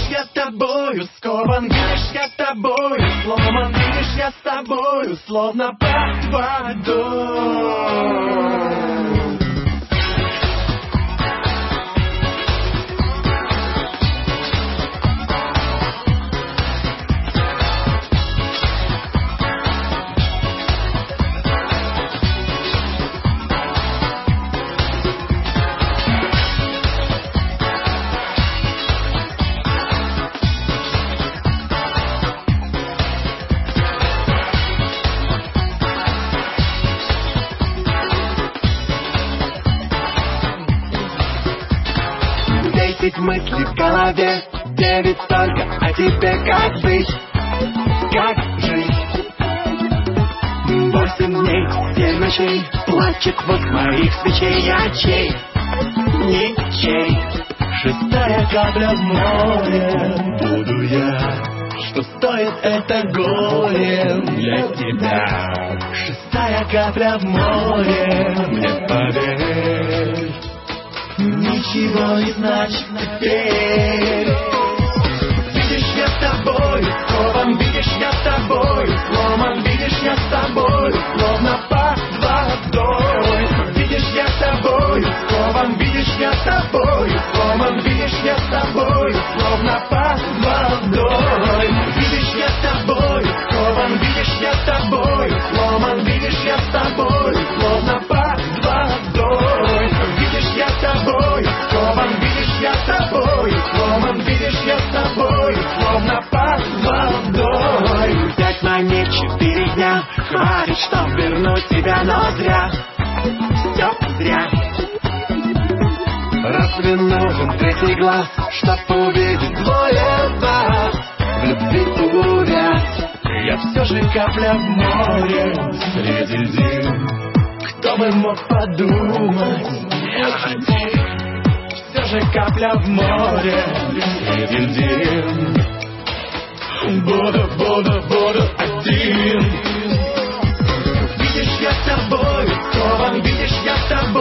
я тобою скован, видишь, я тобою сломан, видишь, я с тобою словно под водой. Десять мыслей в голове, 9 только о тебе. Как быть, как жить? 8 дней, 7 ночей плачет воск моих свечей. Я чей? Ничей. 6-я капля в море буду я. Что стоит это горе для тебя? 6-я капля в море, мне поверь, ничего не значит теперь. Видишь, я с тобой скован, видишь, я с тобой сломан, видишь, я с тобой словно под водой. Видишь, я с тобой скован, видишь, я с тобой сломан, видишь, я с тобой словно под водой. Видишь, я с тобой скован, видишь, я с тобой сломан, видишь, я с тобой словно под водой. Видишь, я с тобой скован, видишь, я с тобой сломан, видишь, я с тобой словно под водой. 5 монет, 4 дня, хватит, чтоб вернуть тебя, но зря, все зря. Разве нужен 3-й глаз, чтоб увидеть двое вас? В любви увяз, я все же капля в море среди зим. Кто бы мог подумать, я один, все же капля в море среди зим. Буду один. Видишь, я с тобой скован, видишь, я с тобой